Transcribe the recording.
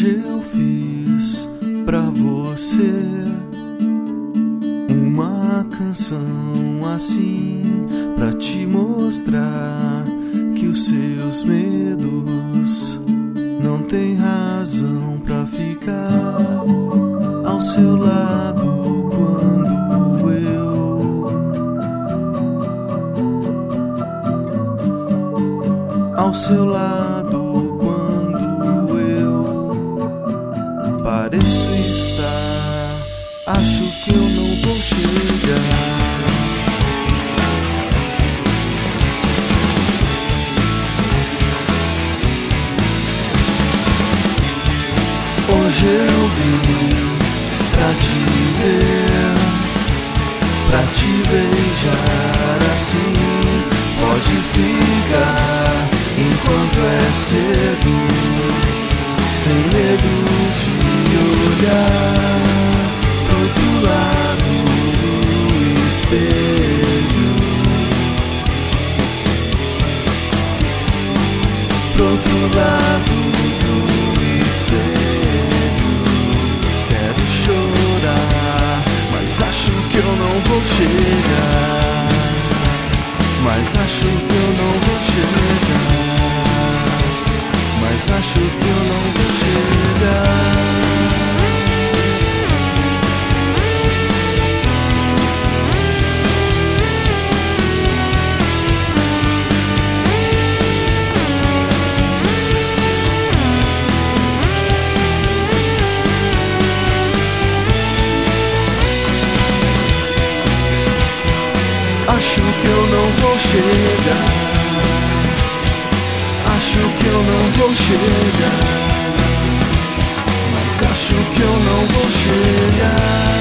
Hoje eu fiz pra você uma canção assim, pra te mostrar que os seus medos não tem razão pra ficar ao seu lado quando ao seu lado quando eu pareço estar, acho que eu não vou chegar. Hoje eu vim pra te ver, pra te beijar assim. Pode ficar enquanto é cedo, sem medo de olhar pro outro lado do espelho, pro outro lado do espelho. Quero chorar, mas acho que eu não vou chegar. Mas acho que eu não vou chegar. Mas acho que eu não vou chegar. Acho que eu não vou chegar. Acho que eu não vou chegar. Mas acho que eu não vou chegar.